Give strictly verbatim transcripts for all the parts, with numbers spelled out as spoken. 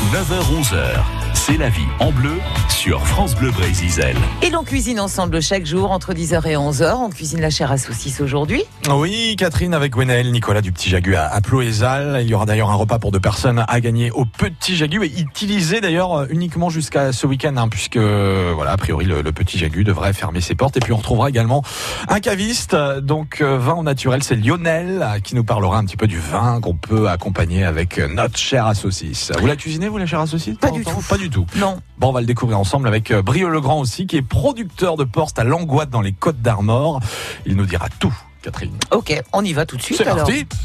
neuf heures onze heures, c'est la vie en bleu sur France Bleu Brésil. Et l'on cuisine ensemble chaque jour entre dix heures et onze heures. On cuisine la chair à saucisse aujourd'hui. Oui, Catherine avec Gwenaël, Nicolas du Petit Jagu à, à Ploézal. Il y aura d'ailleurs un repas pour deux personnes à gagner au Petit Jagu et utilisé d'ailleurs uniquement jusqu'à ce week-end, hein, puisque voilà, a priori le, le Petit Jagu devrait fermer ses portes. Et puis on retrouvera également un caviste, donc euh, vin au naturel, c'est Lionel qui nous parlera un petit peu du vin qu'on peut accompagner avec notre chair à saucisse. Vous la cuisinez, vous, la chair à saucisse? Pas du tout. Pas du tout. Non. Bon, on va le découvrir ensemble avec Brieux-le-Grand aussi, qui est producteur de porc à Langoat dans les Côtes d'Armor. Il nous dira tout, Catherine. Ok, on y va tout de suite. C'est alors. parti.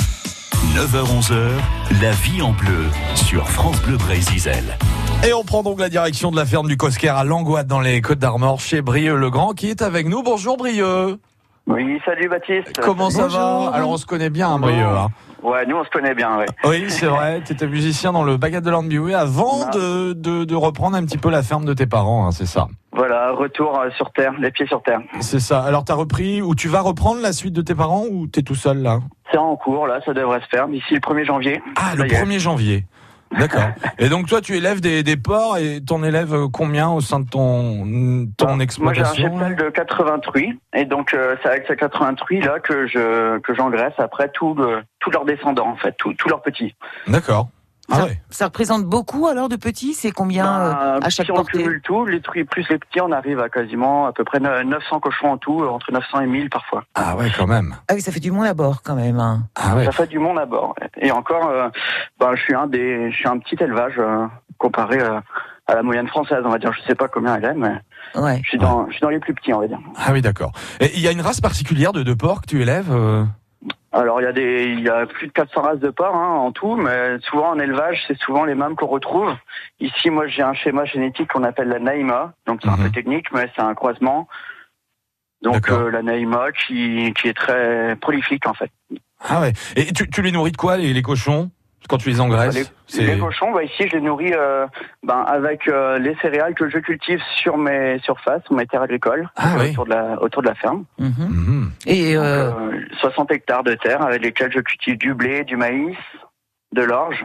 neuf heures onze heures, la vie en bleu sur France Bleu Brésil. Et on prend donc la direction de la ferme du Cosquer à Langoat dans les Côtes d'Armor chez Brieux-le-Grand qui est avec nous. Bonjour Brieux. Oui, salut Baptiste. Comment ça Bonjour. va? Alors on se connaît bien, hein, Brieux. Hein. Ouais, nous on se connaît bien, ouais. Oui, c'est vrai. Tu étais musicien dans le Bagat de l'Andbioué avant Non. de, de, de reprendre un petit peu la ferme de tes parents, hein, c'est ça? Voilà, retour euh, sur terre, les pieds sur terre. C'est ça. Alors t'as repris, ou tu vas reprendre la suite de tes parents ou t'es tout seul là? C'est en cours, là, ça devrait se faire d'ici le premier janvier. Ah, Ça le y est. premier janvier. D'accord. Et donc toi, tu élèves des, des porcs et t'en élèves combien au sein de ton, ton Moi j'ai un exploitation? cheptel de quatre-vingts truies, et donc euh, c'est avec ces quatre-vingts truies là que je que j'engraisse après tout le, tous leurs descendants en fait, tous tous leurs petits. D'accord. Ah ça, ouais. ça représente beaucoup alors de petits? C'est combien Ben, euh, à chaque si on portée? cumule tout, les truies plus les petits, on arrive à quasiment à peu près neuf cents cochons en tout, euh, entre neuf cents et mille parfois. Ah ouais, quand même. Ah oui, ça fait du monde à bord quand même. Hein. Ah ouais. Ça fait du monde à bord. Et encore, euh, ben, je suis un des, je suis un petit élevage euh, comparé euh, à la moyenne française, on va dire. Je sais pas combien elle est, mais Ouais. je suis dans, je suis dans les plus petits, on va dire. Ah oui, d'accord. Et il y a une race particulière de, de porcs que tu élèves euh... Alors il y a des, il y a plus de quatre cents races de porcs hein, en tout, mais souvent en élevage, c'est souvent les mêmes qu'on retrouve. Ici, moi, j'ai un schéma génétique qu'on appelle la Naïma, donc c'est Mhm. un peu technique, mais c'est un croisement. Donc D'accord. euh, la Naïma qui, qui est très prolifique en fait. Ah ouais. Et tu, tu les nourris de quoi, les, les cochons, quand tu les engraisses? Les, C'est- les cochons, bah ici, je les nourris euh, ben, avec euh, les céréales que je cultive sur mes surfaces, sur mes terres agricoles, Ah euh, oui. autour de la, autour de la ferme. Mhm. Mhm. Et Donc, euh, euh, soixante hectares de terre avec lesquels je cultive du blé, du maïs, de l'orge,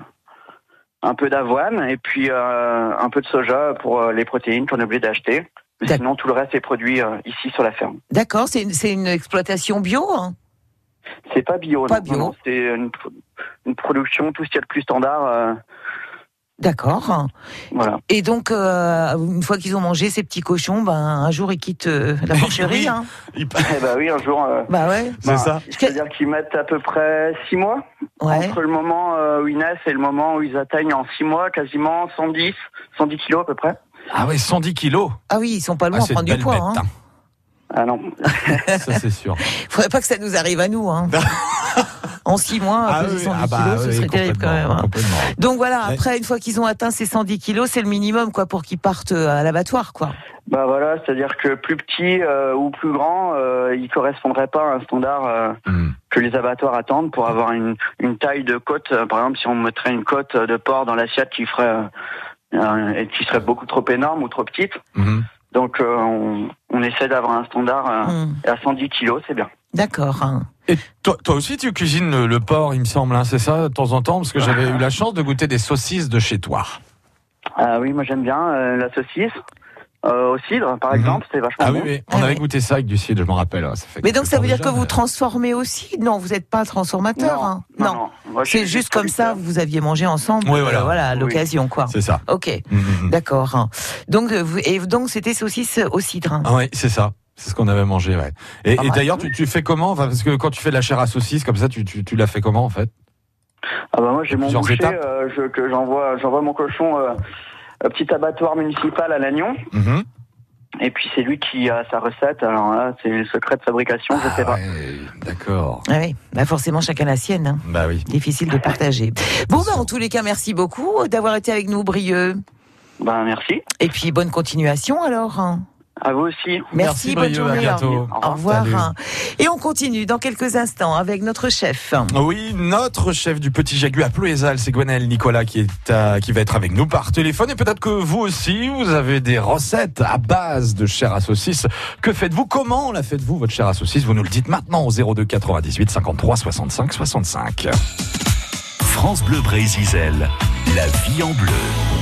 un peu d'avoine et puis euh, un peu de soja pour euh, les protéines qu'on est obligé d'acheter. Mais D'ac- sinon, tout le reste est produit euh, ici sur la ferme. d'accord, c'est une, c'est une exploitation bio. Hein. C'est pas bio, Pas non, bio. non, non, c'est une, une production, tout ce qu'il y a de plus standard. euh, D'accord. voilà. Et donc, euh, une fois qu'ils ont mangé ces petits cochons, ben un jour ils quittent euh, la porcherie. Oui. Hein. Il- Eh ben oui, un jour. euh, Bah ouais. C'est bah, ça. C'est-à-dire qu'ils mettent à peu près six mois. Ouais. Entre le moment euh, où ils naissent et le moment où ils atteignent en six mois quasiment cent dix, cent dix kilos à peu près. Ah ouais, cent dix kilos. Ah oui, ils sont pas loin Ah, à c'est prendre une du belle poids. bête, Hein. hein. Ah non. Ça c'est sûr. Faudrait pas que ça nous arrive à nous. Hein. En six mois, à peser oui, cent dix ah bah kilos, ce oui, serait terrible quand même. complètement, Hein. complètement. Donc voilà, Ouais. après, une fois qu'ils ont atteint ces cent dix kilos, c'est le minimum quoi pour qu'ils partent à l'abattoir, quoi. Bah voilà, c'est-à-dire que plus petit euh, ou plus grand, euh, il correspondrait pas à un standard euh, Hmm. que les abattoirs attendent pour avoir une, une taille de côte. Euh, par exemple, si on mettrait une côte de porc dans l'assiette qui ferait euh, euh, et qui serait beaucoup trop énorme ou trop petite. Mhm. Donc euh, on, on essaie d'avoir un standard euh, Hum, et à cent dix kilos, c'est bien. D'accord. Hein. Et toi, toi aussi, tu cuisines le, le porc, il me semble, hein, c'est ça, de temps en temps, parce que j'avais eu la chance de goûter des saucisses de chez toi. Ah oui, moi j'aime bien euh, la saucisse. Euh, au cidre, par Mhm. exemple, c'est vachement Ah bon. oui, oui, on Ah avait oui. goûté ça avec du cidre, je m'en rappelle. Ça fait Mais donc quelques ça temps veut dire déjà, que vous mais- transformez aussi? Non, vous n'êtes pas transformateur. Non, hein. non, non. Moi, je C'est suis juste comme ça, producteur. vous aviez mangé ensemble. Oui, voilà. euh, voilà, à Oui. l'occasion, quoi. C'est ça. Ok, Mhm. d'accord. Hein. Donc, euh, vous- et donc c'était saucisse au cidre. Hein. Ah oui, c'est ça. C'est ce qu'on avait mangé, ouais. Et, Ah et bah, d'ailleurs, tu, tu fais comment? Enfin, parce que quand tu fais de la chair à saucisse comme ça, tu, tu, tu la fais comment en fait? Ah bah moi j'ai mon Plusieurs boucher étapes. euh, je, que j'envoie j'envoie mon cochon euh, au petit abattoir municipal à Lannion Mhm. et puis c'est lui qui a sa recette. Alors là c'est le secret de fabrication, je sais Ah pas. ouais, d'accord. Ah oui, bah forcément chacun la sienne. Hein. Bah oui. Difficile de partager. Bon, bah, en tous les cas, merci beaucoup d'avoir été avec nous, Brieux. Ben merci. Et puis bonne continuation alors. Hein. À vous aussi. Merci, bonne Brieux, journée. à bientôt. Au revoir. Salut. Et on continue dans quelques instants avec notre chef. Oui, notre chef du Petit Jagu à Ploézal, c'est Gwenaël Nicolas qui est à- qui va être avec nous par téléphone. Et peut-être que vous aussi, vous avez des recettes à base de chair à saucisse. Que faites-vous? Comment la faites-vous, votre chair à saucisse? Vous nous le dites maintenant au zéro deux quatre-vingt-dix-huit cinquante-trois soixante-cinq soixante-cinq. France Bleu Brésil, la vie en bleu.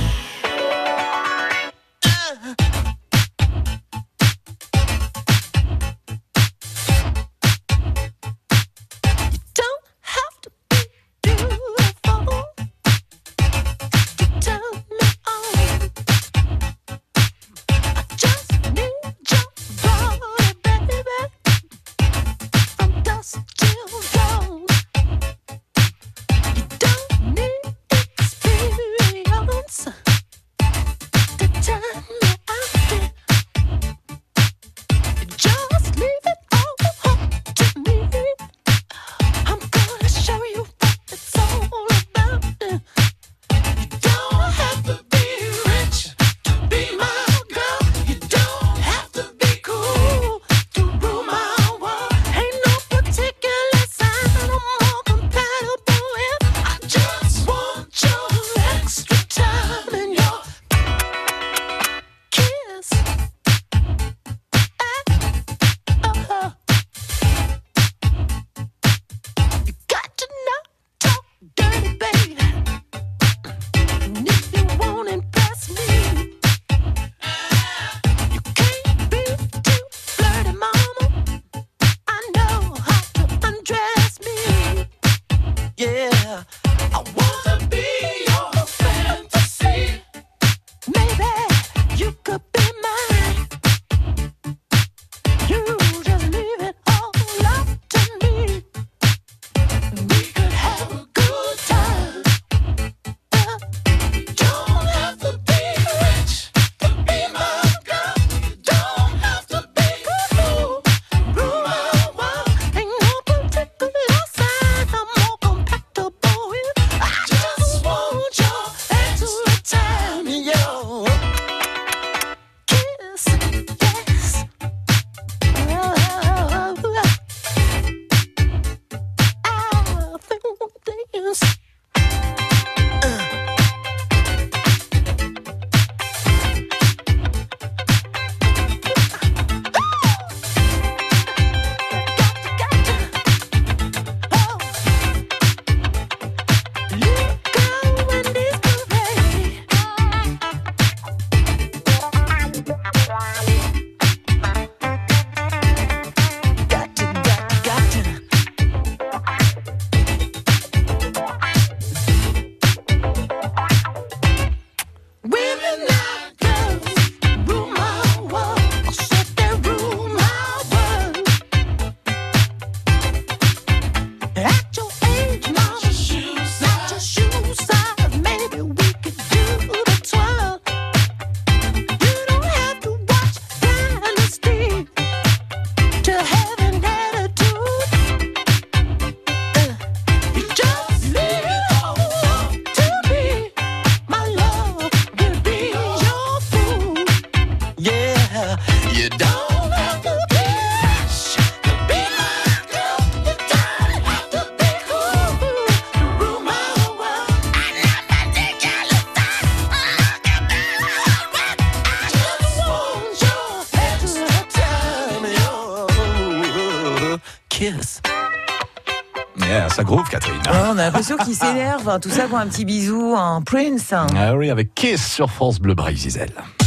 Yeah, ça groove, Catherine. Ouais, on a l'impression qu'il s'énerve. Hein, tout ça pour un petit bisou, un Prince. Hein. Ah oui, avec Kiss sur France Bleu Brésil.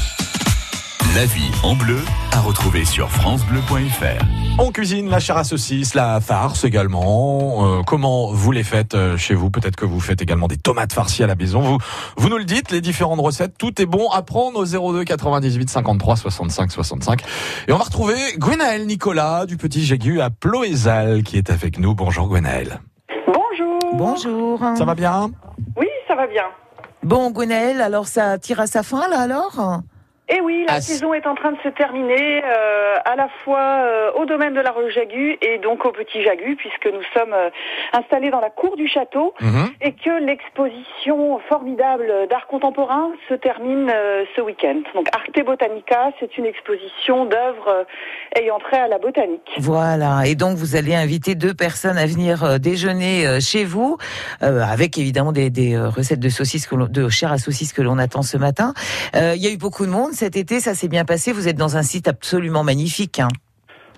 La vie en bleu à retrouver sur francebleu point f r. On cuisine la chair à saucisse, la farce également. Euh, comment vous les faites euh, chez vous? Peut-être que vous faites également des tomates farcies à la maison. Vous, vous nous le dites, les différentes recettes. Tout est bon à prendre au zéro deux quatre-vingt-dix-huit cinquante-trois soixante-cinq soixante-cinq. Et on va retrouver Gwenaëlle Nicolas du Petit Jagu à Ploézal qui est avec nous. Bonjour Gwenaëlle. Bonjour. Bonjour. Ça va bien? Oui, ça va bien. Bon, Gwenaëlle, alors ça tire à sa fin là alors? Et oui, la Ah, saison est en train de se terminer, euh, à la fois euh, au domaine de la Rue Jagu et donc au Petit Jagu, puisque nous sommes euh, installés dans la cour du château Mmh. et que l'exposition formidable d'art contemporain se termine euh, ce week-end. Donc Arte Botanica, c'est une exposition d'œuvres euh, ayant trait à la botanique. Voilà, et donc vous allez inviter deux personnes à venir euh, déjeuner euh, chez vous, euh, avec évidemment des, des euh, recettes de saucisses, que l'on, de chair à saucisses que l'on attend ce matin. Euh, il y a eu beaucoup de monde cet été, ça s'est bien passé, vous êtes dans un site absolument magnifique. Hein.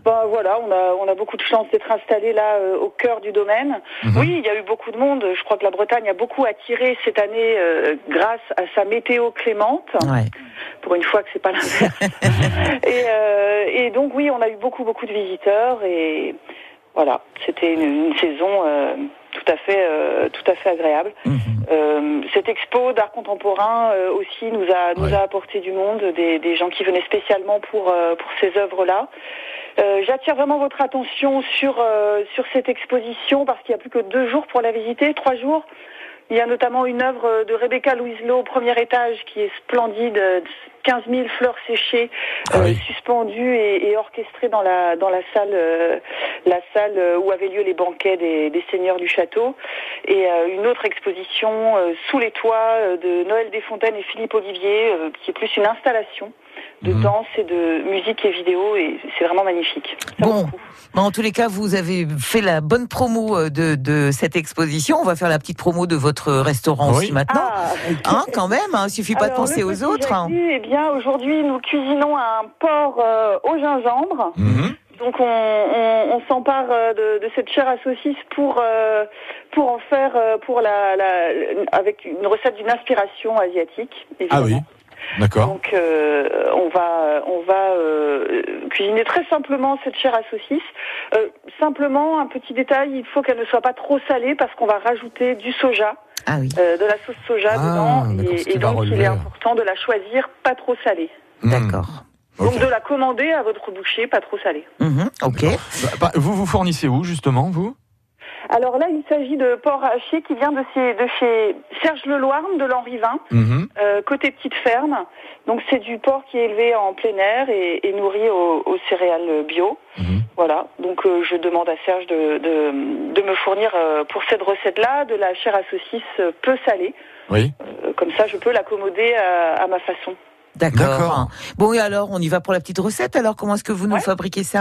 Ben voilà, on a on a beaucoup de chance d'être installé là euh, au cœur du domaine. Mmh. Oui, il y a eu beaucoup de monde. Je crois que la Bretagne a beaucoup attiré cette année euh, grâce à sa météo clémente. Ouais. Pour une fois que c'est pas l'inverse. et, euh, et donc oui, on a eu beaucoup beaucoup de visiteurs et voilà, c'était une, une saison euh, tout à fait euh, tout à fait agréable. Mmh. Euh, cette expo d'art contemporain euh, aussi nous a nous ouais. a apporté du monde, des des gens qui venaient spécialement pour euh, pour ces œuvres-là. Euh, j'attire vraiment votre attention sur euh, sur cette exposition parce qu'il n'y a plus que deux jours pour la visiter, trois jours. Il y a notamment une œuvre de Rebecca Louiselot au premier étage qui est splendide, quinze mille fleurs séchées ah oui. euh, suspendues et, et orchestrées dans la dans la salle euh, la salle où avaient lieu les banquets des, des seigneurs du château. Et euh, une autre exposition euh, sous les toits euh, de Noël Desfontaines et Philippe Olivier euh, qui est plus une installation de mmh. danse et de musique et vidéo, et c'est vraiment magnifique. Ça bon, bon, en tous les cas, vous avez fait la bonne promo de, de cette exposition. On va faire la petite promo de votre restaurant oui. aussi maintenant. Ah, hein, quand même, il hein, ne suffit pas Alors, de penser aux autres. Hein. Eh bien, aujourd'hui, nous cuisinons un porc euh, au gingembre. Mmh. Donc, on, on, on s'empare de, de cette chair à saucisse pour euh, pour en faire pour la, la avec une recette d'une inspiration asiatique. Évidemment. Ah oui. D'accord. Donc euh, on va on va euh, cuisiner très simplement cette chair à saucisse. Euh, simplement un petit détail, il faut qu'elle ne soit pas trop salée parce qu'on va rajouter du soja, ah oui. euh, de la sauce soja ah, dedans, et, et donc il est important de la choisir pas trop salée. Mmh. D'accord. Donc okay. de la commander à votre boucher pas trop salée. Mmh, ok. Bah, vous vous fournissez où justement vous ? Alors là, il s'agit de porc haché qui vient de chez, de chez Serge Leloirne de l'Henri-Vin, mmh. euh, côté petite ferme. Donc c'est du porc qui est élevé en plein air et, et nourri aux, aux céréales bio. Mmh. Voilà. Donc euh, je demande à Serge de, de, de me fournir euh, pour cette recette-là de la chair à saucisse peu salée. Oui. Euh, comme ça, je peux l'accommoder à, à ma façon. D'accord. D'accord. Bon, et alors, on y va pour la petite recette. Alors, comment est-ce que vous nous ouais. fabriquez ça ?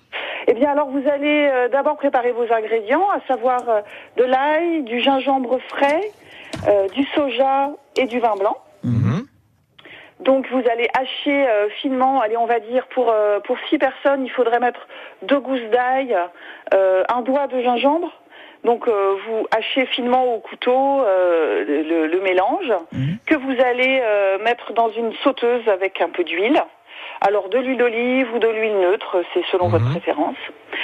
Eh bien, alors, vous allez euh, d'abord préparer vos ingrédients, à savoir euh, de l'ail, du gingembre frais, euh, du soja et du vin blanc. Mmh. Donc, vous allez hacher euh, finement, allez, on va dire, pour euh, pour six personnes, il faudrait mettre deux gousses d'ail, euh, un doigt de gingembre. Donc, euh, vous hachez finement au couteau euh, le, le mélange, mmh. que vous allez euh, mettre dans une sauteuse avec un peu d'huile. Alors de l'huile d'olive ou de l'huile neutre, c'est selon mmh. votre préférence.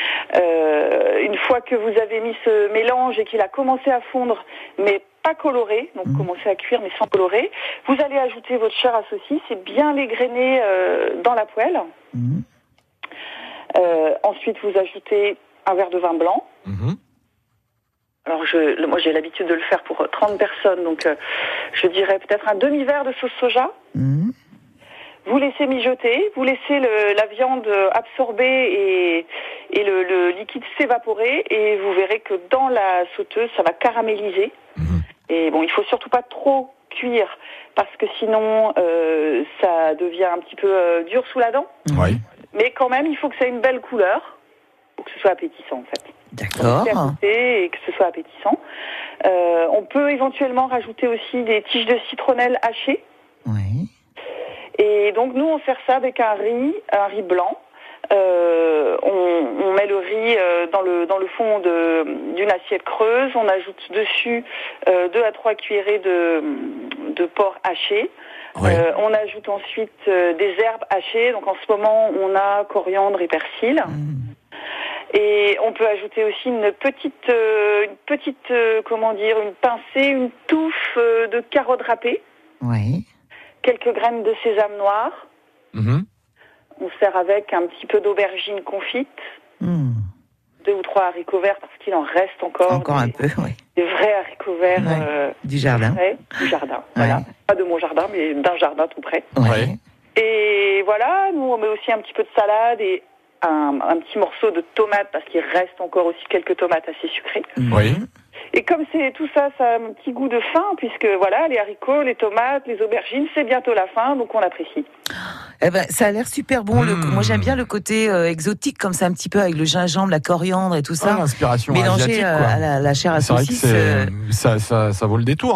Euh, une fois que vous avez mis ce mélange et qu'il a commencé à fondre, mais pas coloré, donc mmh. commencer à cuire mais sans colorer, vous allez ajouter votre chair à saucisse et bien l'égrainer euh, dans la poêle. Mmh. Euh, ensuite, vous ajoutez un verre de vin blanc. Mmh. Alors je, moi j'ai l'habitude de le faire pour trente personnes, donc euh, je dirais peut-être un demi-verre de sauce soja. Mmh. Vous laissez mijoter, vous laissez le, la viande absorber et, et le, le liquide s'évaporer, et vous verrez que dans la sauteuse, ça va caraméliser. Mmh. Et bon, il faut surtout pas trop cuire parce que sinon euh, ça devient un petit peu euh, dur sous la dent. Oui. Mais quand même, il faut que ça ait une belle couleur pour que ce soit appétissant en fait. D'accord. Et que ce soit appétissant. Euh, on peut éventuellement rajouter aussi des tiges de citronnelle hachées. Oui. Et donc nous on sert ça avec un riz, un riz blanc. Euh, on, on met le riz euh, dans le dans le fond de, d'une assiette creuse. On ajoute dessus euh, deux à trois cuillerées de de porc haché. Ouais. Euh, on ajoute ensuite euh, des herbes hachées. Donc en ce moment on a coriandre et persil. Mmh. Et on peut ajouter aussi une petite euh, une petite euh, comment dire une pincée, une touffe euh, de carottes râpées. Oui. Quelques graines de sésame noir. Mmh. On sert avec un petit peu d'aubergine confite. Mmh. Deux ou trois haricots verts parce qu'il en reste encore. Encore des, un peu, oui. Des vrais haricots verts. Ouais. Euh, du jardin. Frais, du jardin, ouais. Voilà. Pas de mon jardin, mais d'un jardin tout près. Ouais. Et voilà, nous on met aussi un petit peu de salade et un, un petit morceau de tomate parce qu'il reste encore aussi quelques tomates assez sucrées. Oui. Et comme c'est tout ça, ça a un petit goût de fin, puisque voilà, les haricots, les tomates, les aubergines, c'est bientôt la fin, donc on apprécie. Eh ben, ça a l'air super bon. Mmh. Le, moi, j'aime bien le côté euh, exotique, comme ça, un petit peu avec le gingembre, la coriandre et tout ça. Ah, l'inspiration mélangé asiatique, euh, quoi. à la, la chair à c'est saucisse. Vrai que euh... ça, ça, ça vaut le détour. Hein.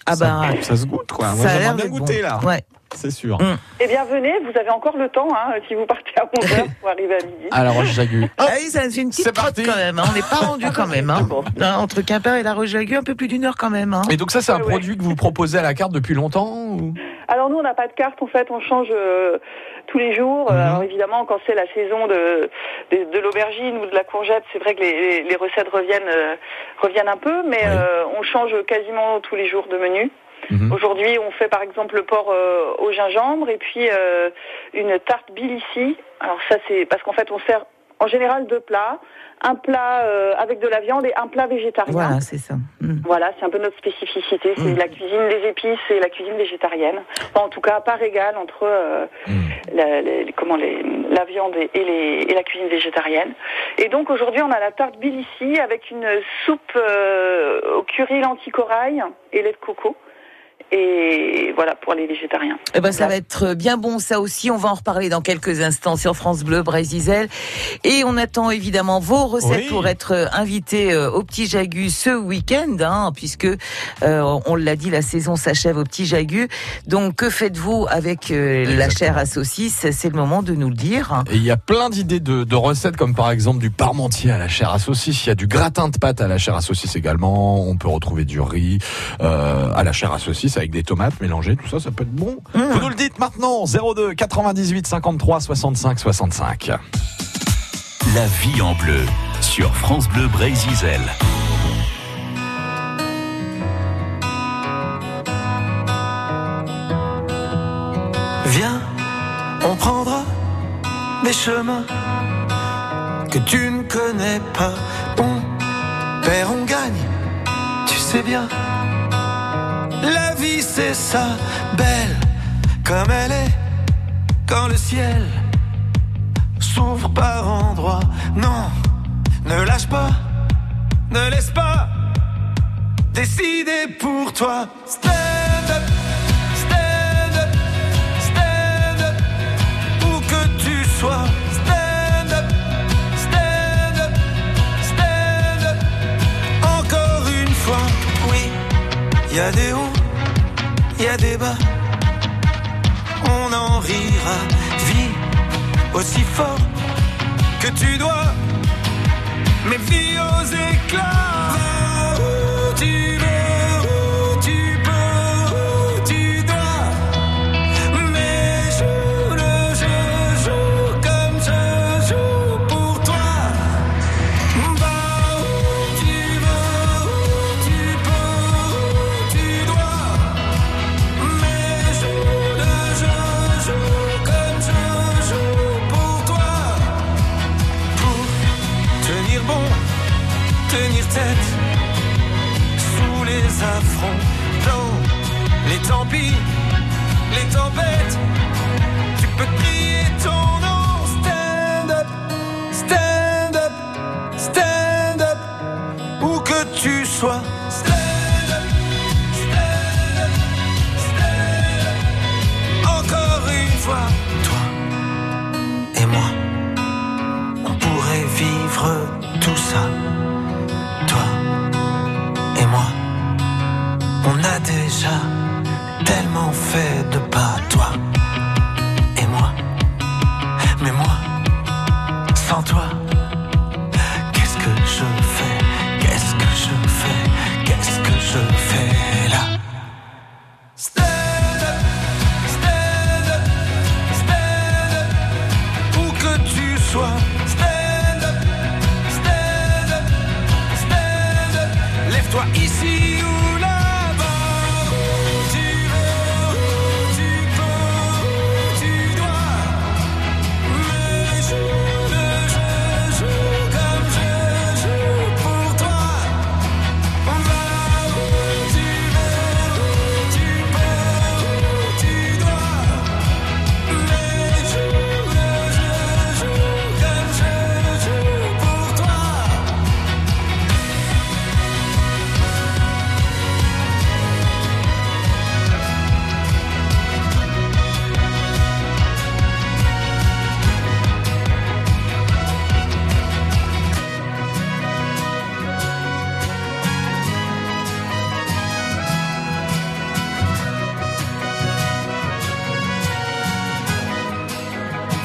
Ah bah, ça, ça se goûte, quoi. Moi, ça j'aimerais bien goûter, bon. là. Ouais. C'est sûr. Mm. Eh bien, venez, vous avez encore le temps, hein, si vous partez à onze heures pour arriver à midi. À La Roche-Jagu. Ah oui, ça fait une petite trotte quand même. Hein. On n'est pas rendu quand même. Hein. Non, entre Quimper et La Roche-Jagu, un peu plus d'une heure quand même. Hein. Et donc ça, c'est un ouais, produit ouais. que vous proposez à la carte depuis longtemps ou... Alors nous, on n'a pas de carte, en fait, on change euh, tous les jours. Mm-hmm. Alors évidemment, quand c'est la saison de, de, de l'aubergine ou de la courgette, c'est vrai que les, les recettes reviennent, euh, reviennent un peu, mais oui. euh, on change quasiment tous les jours de menu. Mmh. Aujourd'hui, on fait par exemple le porc euh, au gingembre et puis euh, une tarte Bilici. Alors ça, c'est parce qu'en fait, on sert en général deux plats. Un plat euh, avec de la viande et un plat végétarien. Voilà, c'est ça. Mmh. Voilà, c'est un peu notre spécificité. C'est mmh. la cuisine des épices et la cuisine végétarienne. Enfin, en tout cas, à part égale entre euh, mmh. la, les, comment, les, la viande et, les, et la cuisine végétarienne. Et donc, aujourd'hui, on a la tarte Bilici avec une soupe euh, au curry lentilles corail et lait de coco. Et voilà pour les végétariens. Eh ben, ça va être bien bon, ça aussi. On va en reparler dans quelques instants sur France Bleu Brésil. Et on attend évidemment vos recettes oui. pour être invités au Petit Jagu ce week-end, hein, puisque euh, on l'a dit, la saison s'achève au Petit Jagu. Donc, que faites-vous avec euh, la chair à saucisse? C'est le moment de nous le dire. Et il y a plein d'idées de, de recettes, comme par exemple du parmentier à la chair à saucisse. Il y a du gratin de pâte à la chair à saucisse également. On peut retrouver du riz euh, à la chair à saucisse avec des tomates mélangées, tout ça, ça peut être bon. Mmh. Vous nous le dites maintenant, zéro deux quatre-vingt-dix-huit cinquante-trois soixante-cinq soixante-cinq. La vie en bleu sur France Bleu Brésil. Viens, on prendra des chemins que tu ne connais pas. On perd, on gagne, tu sais bien. La vie c'est ça, belle comme elle est, quand le ciel s'ouvre par endroits. Non, ne lâche pas, ne laisse pas décider pour toi. Stand up, stand up, stand up, où que tu sois. Stand up, stand up, stand up, encore une fois. Oui, y a des hauts, y a des bas, on en rira. Vis aussi fort que tu dois, mais vis aux éclats. Va où tu veux, où tu peux, où tu dois, mais joue le jeu, joue comme je joue pour toi. Va où tu veux, où tu peux, où tu dois, mais joue le jeu, joue comme je joue pour toi. Pour tenir bon, tenir tête sous les affronts, dans les tempis, les tempêtes, tu peux crier ton nom. Stand up, stand up, stand up, où que tu sois. Stand up, stand up, stand up, encore une fois. Toi et moi, on pourrait vivre tout ça. Toi et moi, on a déjà tellement fait de pas. Toi et moi, mais moi, sans toi, qu'est-ce que je fais? Qu'est-ce que je fais?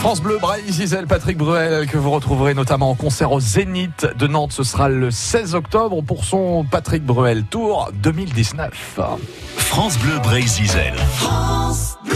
France Bleu, Braille, Zizel, Patrick Bruel, que vous retrouverez notamment en concert au Zénith de Nantes. Ce sera le seize octobre pour son Patrick Bruel Tour deux mille dix-neuf. France Bleu, Braille, Zizel. France Bleu.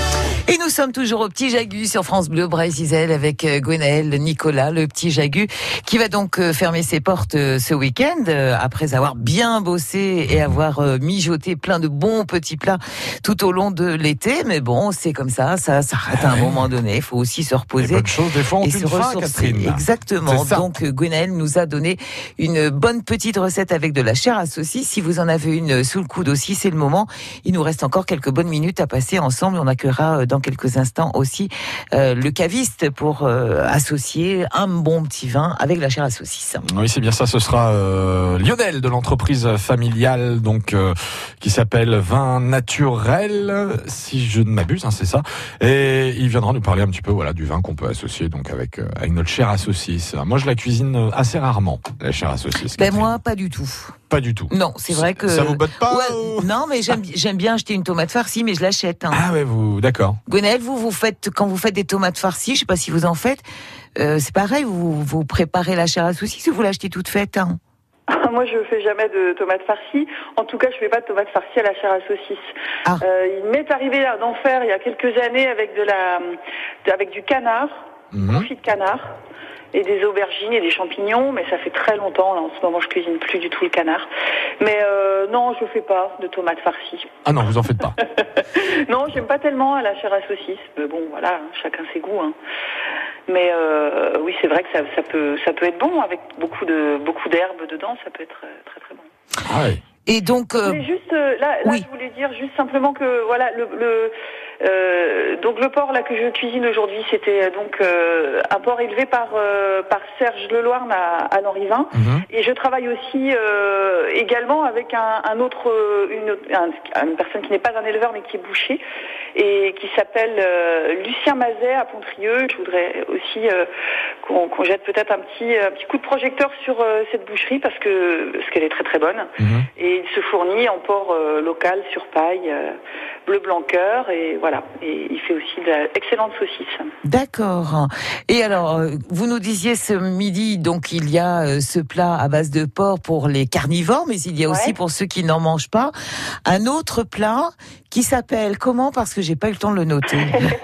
Et nous sommes toujours au Petit Jagu sur France Bleu, Braille-Zizel, avec Gwenaël, Nicolas, le Petit Jagu, qui va donc fermer ses portes ce week-end, après avoir bien bossé et avoir mijoté plein de bons petits plats tout au long de l'été. Mais bon, c'est comme ça, ça s'arrête à un moment donné. Il faut aussi se reposer. Les bonnes choses, des fois, ont et une se fin, ressourcer. Catherine. Exactement. Donc, Gwenaël nous a donné une bonne petite recette avec de la chair à saucisse. Si vous en avez une sous le coude aussi, c'est le moment. Il nous reste encore quelques bonnes minutes à passer ensemble. On accueillera dans quelques instants aussi euh, le caviste pour euh, associer un bon petit vin avec la chair à saucisse. Oui, c'est bien ça. Ce sera euh, Lionel de l'entreprise familiale, donc euh, qui s'appelle Vin Naturel, si je ne m'abuse, hein, c'est ça. Et il viendra nous parler un petit peu, voilà, du vin qu'on peut associer donc avec euh, avec notre chair à saucisse. Moi, je la cuisine assez rarement, la chair à saucisse. Ben moi, pas du tout. Pas du tout. Non, c'est vrai que ça vous botte pas. Ouais, ou... Non, mais j'aime j'aime bien acheter une tomate farcie, mais je l'achète. Hein. Ah ouais, vous d'accord. Gwenaël, vous vous faites quand vous faites des tomates farcies, je sais pas si vous en faites. Euh, c'est pareil, vous vous préparez la chair à saucisse ou vous l'achetez toute faite. Hein. Moi, je fais jamais de tomates farcies. En tout cas, je fais pas de tomates farcies à la chair à saucisse. Ah. Euh, il m'est arrivé d'en faire il y a quelques années avec de la, avec du canard, mmh. confit de canard. Et des aubergines et des champignons, mais ça fait très longtemps, là, en ce moment je cuisine plus du tout le canard. Mais euh, non, je fais pas de tomates farcies. Ah non, vous en faites pas. Non, j'aime pas tellement la chair à saucisse. Mais bon, voilà, chacun ses goûts. Hein. Mais euh, oui, c'est vrai que ça, ça peut, ça peut être bon avec beaucoup de, beaucoup d'herbes dedans. Ça peut être très très bon. Ah ouais. Et donc, euh... Mais juste là, là oui. Je voulais dire juste simplement que voilà le, le euh, donc le porc là que je cuisine aujourd'hui, c'était donc euh, un porc élevé par euh, par Serge Leloirne à, à Lanrivain. Mm-hmm. Et je travaille aussi euh, également avec un, un autre une, un, une personne qui n'est pas un éleveur mais qui est boucher et qui s'appelle euh, Lucien Mazet à Pontrieux. Je voudrais aussi euh, qu'on, qu'on jette peut-être un petit un petit coup de projecteur sur euh, cette boucherie parce que parce qu'elle est très très bonne. Mm-hmm. Et il se fournit en porc euh, local sur paille, euh, bleu blanc cœur et voilà. Et il fait aussi d'excellentes saucisses. D'accord. Et alors, vous nous disiez ce midi, donc il y a euh, ce plat à base de porc pour les carnivores, mais il y a ouais. aussi pour ceux qui n'en mangent pas un autre plat qui s'appelle comment? Parce que j'ai pas eu le temps de le noter.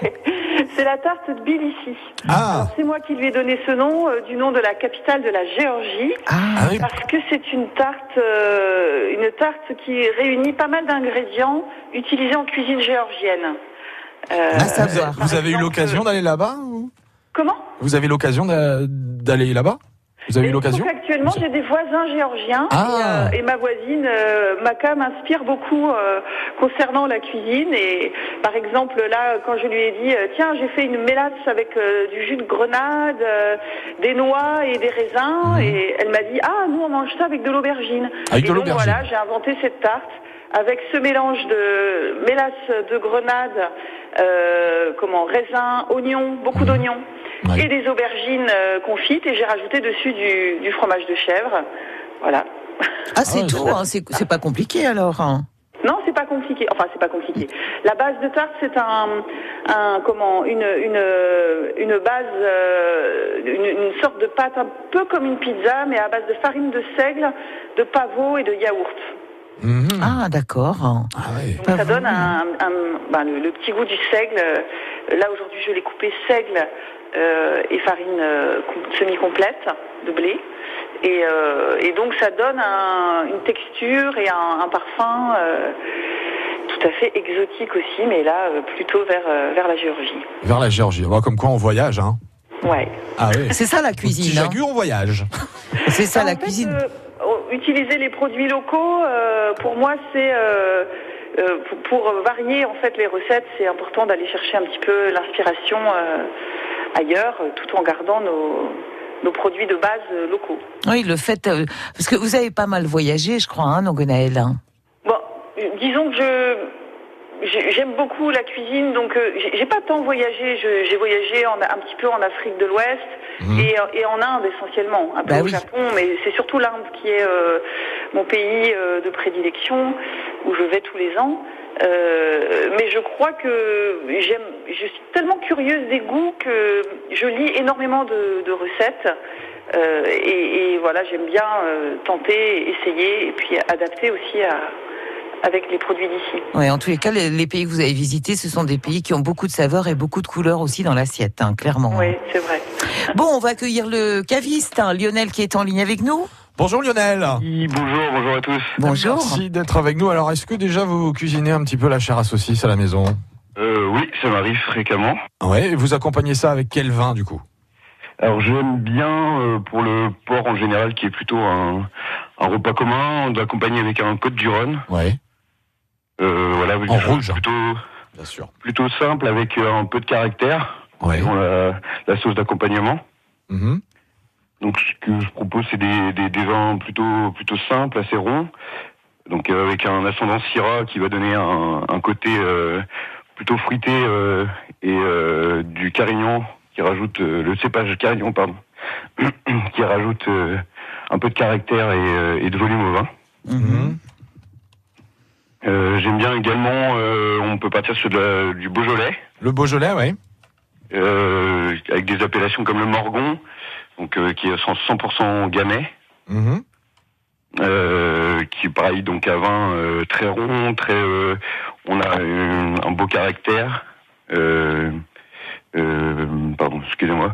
C'est la tarte de Tbilissi. Ah. Alors, c'est moi qui lui ai donné ce nom, euh, du nom de la capitale de la Géorgie, ah, oui. parce que c'est une tarte, euh, une tarte qui réunit pas mal d'ingrédients utilisés en cuisine géorgienne. Euh, à savoir. Vous, vous avez exemple, eu l'occasion d'aller là-bas ou... Comment? Vous avez l'occasion d'aller là-bas? Vous avez eu l'occasion? Actuellement, j'ai des voisins géorgiens ah. et, euh, et ma voisine euh, Maka m'inspire beaucoup euh, concernant la cuisine. Et par exemple, là, quand je lui ai dit euh, tiens, j'ai fait une mélasse avec euh, du jus de grenade, euh, des noix et des raisins, mmh. et elle m'a dit ah, nous on mange ça avec de l'aubergine. Avec et de donc l'aubergine. Voilà, j'ai inventé cette tarte avec ce mélange de mélasse de grenade, euh, comment, raisin, oignons, beaucoup mmh. d'oignons. Ouais. Et des aubergines euh, confites et j'ai rajouté dessus du, du fromage de chèvre. Voilà. Ah, c'est ah, tout, hein, c'est, c'est pas compliqué alors hein. Non, c'est pas compliqué. Enfin, c'est pas compliqué. La base de tarte, c'est un, un comment, une, une, une base, euh, une, une sorte de pâte un peu comme une pizza, mais à base de farine de seigle, de pavot et de yaourt. Mmh. Ah, d'accord. Ah, ouais. Donc ça donne un, un, ben, le, le petit goût du seigle. Là, aujourd'hui, je l'ai coupé seigle euh, et farine euh, semi-complète de blé. Et, euh, et donc, ça donne un, une texture et un, un parfum euh, tout à fait exotique aussi, mais là, euh, plutôt vers, euh, vers la Géorgie. Vers la Géorgie. Bon, comme quoi, on voyage, hein. Ouais. Ah oui. C'est ça la cuisine. Petit Jagu, on voyage. C'est ça Alors, la en fait, cuisine. Euh, utiliser les produits locaux, euh, pour moi, c'est euh, euh, pour, pour varier en fait les recettes, c'est important d'aller chercher un petit peu l'inspiration euh, ailleurs, tout en gardant nos, nos produits de base euh, locaux. Oui, le fait euh, parce que vous avez pas mal voyagé, je crois, hein, non, Gwenaël. Bon, disons que je j'aime beaucoup la cuisine, donc euh, j'ai, j'ai pas tant voyagé. Je, j'ai voyagé en, un petit peu en Afrique de l'Ouest mmh. et, et en Inde essentiellement, un peu bah au oui. Japon, mais c'est surtout l'Inde qui est euh, mon pays euh, de prédilection. où je vais tous les ans. Euh, mais je crois que j'aime, je suis tellement curieuse des goûts que je lis énormément de, de recettes. Euh, et, et voilà, j'aime bien euh, tenter, essayer et puis adapter aussi à, avec les produits d'ici. Ouais, en tous les cas, les, les pays que vous avez visités, ce sont des pays qui ont beaucoup de saveurs et beaucoup de couleurs aussi dans l'assiette, hein, clairement. Oui, c'est vrai. Bon, on va accueillir le caviste, hein, Lionel, qui est en ligne avec nous. Bonjour Lionel. Oui, bonjour, bonjour à tous. Bonjour. Merci d'être avec nous. Alors, est-ce que déjà vous cuisinez un petit peu la chair à saucisse à la maison ? Euh, oui, ça m'arrive fréquemment. Ouais, et vous accompagnez ça avec quel vin du coup ? Alors j'aime bien euh, pour le porc en général, qui est plutôt un, un repas commun, d'accompagner avec un Côte du Rhône. Ouais. Euh, voilà, En rouge. Plutôt, Bien sûr. plutôt simple avec euh, un peu de caractère. Ouais. Dans la, la sauce d'accompagnement. Mm-hmm. Donc ce que je propose, c'est des, des, des vins plutôt plutôt simples, assez ronds. Donc euh, avec un ascendant Syrah qui va donner un, un côté euh, plutôt fruité euh, et euh, du Carignan qui rajoute euh, le cépage Carignan pardon qui rajoute euh, un peu de caractère et, euh, et de volume au vin. Mm-hmm. Euh, j'aime bien également, euh, on peut partir sur de la, du Beaujolais. Le Beaujolais, oui. Euh, avec des appellations comme le Morgon, donc euh, qui est cent pour cent gamay. Mm-hmm. Euh, qui est pareil, donc à vin euh, très rond, très, euh, on a euh, un beau caractère. Euh, euh, pardon, excusez-moi.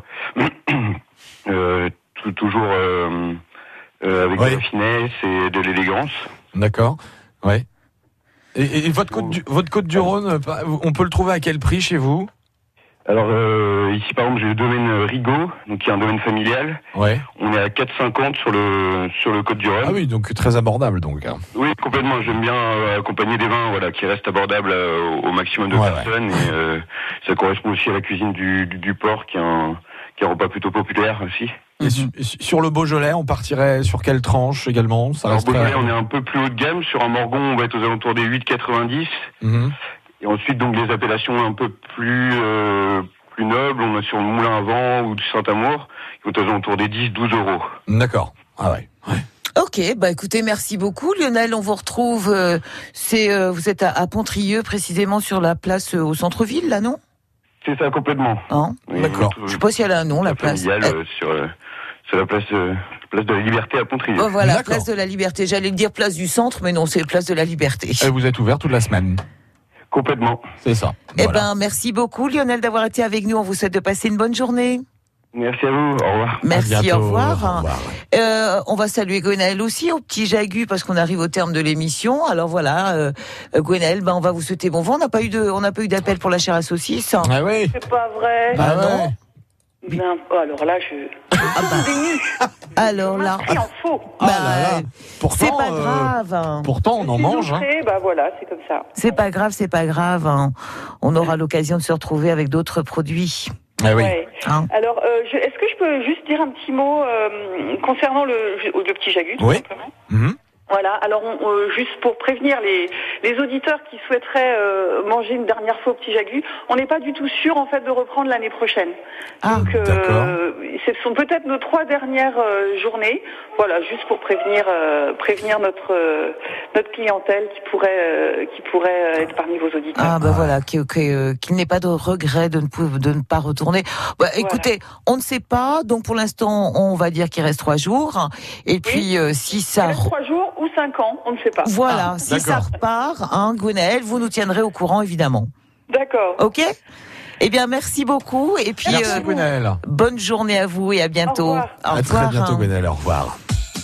euh, tout, toujours euh, euh, avec ouais. de la finesse et de l'élégance. D'accord. Ouais. Et, et votre côte du, votre côte du Rhône, on peut le trouver à quel prix chez vous ? Alors euh, ici par exemple j'ai le domaine Rigaud, donc qui est un domaine familial. Ouais. On est à quatre cinquante sur le sur le Côte du Rhône. Ah oui, donc très abordable donc. Oui, complètement. J'aime bien euh, accompagner des vins, voilà, qui restent abordables euh, au maximum de ouais, personnes. Ouais. Et euh, ça correspond aussi à la cuisine du du, du porc, qui est un qui est un repas plutôt populaire aussi. Et su, sur le Beaujolais, on partirait sur quelle tranche également ? Ça Alors resterait... Beaujolais, on est un peu plus haut de gamme. Sur un Morgon, on va être aux alentours des huit quatre-vingt-dix. Mm-hmm. Et ensuite, donc les appellations un peu plus euh, plus nobles, on est sur le Moulin à Vent ou du Saint-Amour, qui vont aux alentours des dix douze euros. D'accord. Ah ouais. ouais. Ok, bah écoutez, merci beaucoup Lionel. On vous retrouve, euh, c'est, euh, vous êtes à, à Pontrieux, précisément sur la place euh, au centre-ville, là, non ? C'est ça, complètement. Hein ? Oui, D'accord. notre- Je sais pas si elle a un nom, la, la place. familiale, Euh, euh, sur euh, sur la place euh, place de la Liberté à Pontrieux. oh, voilà, D'accord. place de la Liberté. J'allais dire place du centre, mais non, c'est place de la Liberté. Et vous êtes ouvert toute la semaine. Complètement. C'est ça. Eh Voilà. ben, merci beaucoup Lionel d'avoir été avec nous. On vous souhaite de passer une bonne journée. Merci à vous. Au revoir. Merci, À bientôt. au revoir. Au revoir. Euh, on va saluer Gwenaël aussi au petit Jagu parce qu'on arrive au terme de l'émission. Alors voilà, euh, Gwenaël, ben on va vous souhaiter bon vent. On n'a pas eu de, on n'a pas eu d'appel pour la chair à saucisse. Ah oui. C'est pas vrai. Bah non. ouais. Non, oh, alors là, je. Ah bah. Alors là, Pris en faux. Ah bah, là là. Pourtant, c'est pas euh, grave. hein. Pourtant, on en mange. Hein. Illustré, bah voilà, c'est comme ça. C'est pas grave, c'est pas grave. hein. On aura l'occasion de se retrouver avec d'autres produits. Ah oui. Ouais. Hein. Alors, euh, je- est-ce que je peux juste dire un petit mot euh, concernant le, le petit Jagu, tout Oui. simplement ? Mhm. Voilà, alors on, euh, juste pour prévenir les, les auditeurs qui souhaiteraient euh, manger une dernière fois au petit Jagu, on n'est pas du tout sûr en fait de reprendre l'année prochaine. Ah, Donc d'accord. euh, ce sont peut-être nos trois dernières euh, journées. Voilà, juste pour prévenir euh, prévenir notre euh, notre clientèle qui pourrait euh, qui pourrait être parmi vos auditeurs. Ah bah voilà, qu'il que, qu'il n'ait pas de regret de ne, pou- de ne pas retourner. Bah, écoutez, on ne sait pas, donc pour l'instant, on va dire qu'il reste trois jours. Et puis, euh, si Il ça... reste trois jours ou cinq ans, on ne sait pas. Voilà, Ah, si ça d'accord. repart, hein, Gwenaël, vous nous tiendrez au courant, évidemment. D'accord. Ok ? Eh bien, merci beaucoup. Et puis, Merci euh, Gwenaël. bonne journée à vous et à bientôt. Au revoir. Au À revoir, très bientôt hein. Gwenaël. Au revoir.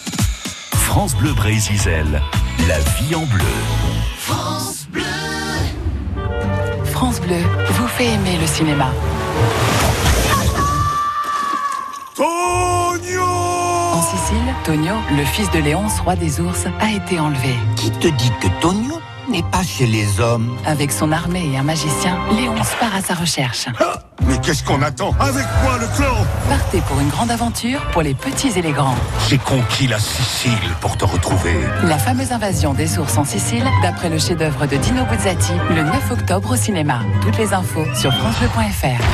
France Bleu Brésil, la vie en bleu. France Bleu vous fait aimer le cinéma. En Sicile, Tonio, le fils de Léonce, roi des ours, a été enlevé. Qui te dit que Tonio n'est pas chez les hommes? Avec son armée et un magicien, Léonce part à sa recherche. Mais qu'est-ce qu'on attend? Avec moi, le clan! Partez pour une grande aventure pour les petits et les grands. J'ai conquis la Sicile pour te retrouver. La fameuse invasion des ours en Sicile, d'après le chef-d'œuvre de Dino Buzzati, le neuf octobre au cinéma. Toutes les infos sur francebleu point f r.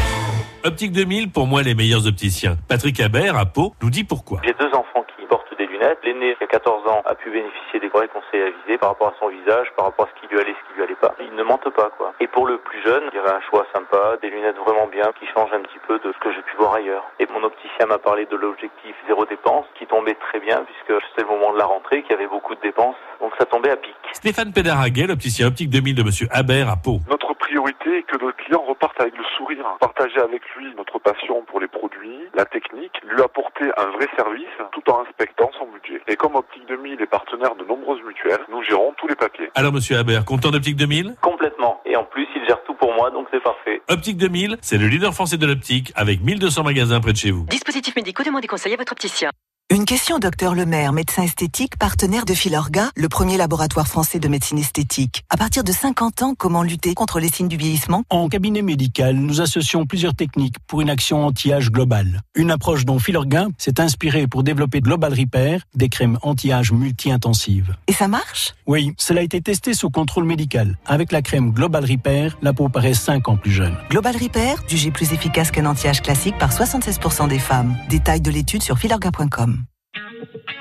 Optique deux mille, pour moi, les meilleurs opticiens. Patrick Habert, à Pau, nous dit pourquoi. J'ai deux enfants qui portent des lunettes lunettes. L'aîné, qui a quatorze ans, a pu bénéficier des vrais conseils avisés par rapport à son visage, par rapport à ce qui lui allait, ce qui lui allait pas. Ils ne mentent pas, quoi. Et pour le plus jeune, il y avait un choix sympa, des lunettes vraiment bien, qui changent un petit peu de ce que j'ai pu voir ailleurs. Et mon opticien m'a parlé de l'objectif zéro dépense, qui tombait très bien, puisque c'était le moment de la rentrée, qu'il y avait beaucoup de dépenses, donc ça tombait à pic. Stéphane Pédaraguet, l'opticien optique deux mille de monsieur Habert à Pau. Notre priorité est que notre client reparte avec le sourire. Partager avec lui notre passion pour les produits, la technique, lui apporter un vrai service tout en respectant son budget. Et comme Optique deux mille est partenaire de nombreuses mutuelles, nous gérons tous les papiers. Alors monsieur Habert, content d'Optique deux mille ? Complètement. Et en plus, il gère tout pour moi, donc c'est parfait. Optique deux mille, c'est le leader français de l'optique avec mille deux cents magasins près de chez vous. Dispositifs médicaux, demandez conseil à votre opticien. Une question Docteur Lemaire, médecin esthétique, partenaire de Filorga, le premier laboratoire français de médecine esthétique. À partir de cinquante ans, comment lutter contre les signes du vieillissement ? En cabinet médical, nous associons plusieurs techniques pour une action anti-âge globale. Une approche dont Filorga s'est inspirée pour développer Global Repair, des crèmes anti-âge multi-intensives. Et ça marche ? Oui, cela a été testé sous contrôle médical. Avec la crème Global Repair, la peau paraît cinq ans plus jeune. Global Repair, jugé plus efficace qu'un anti-âge classique par soixante-seize pour cent des femmes. Détail de l'étude sur filorga point com.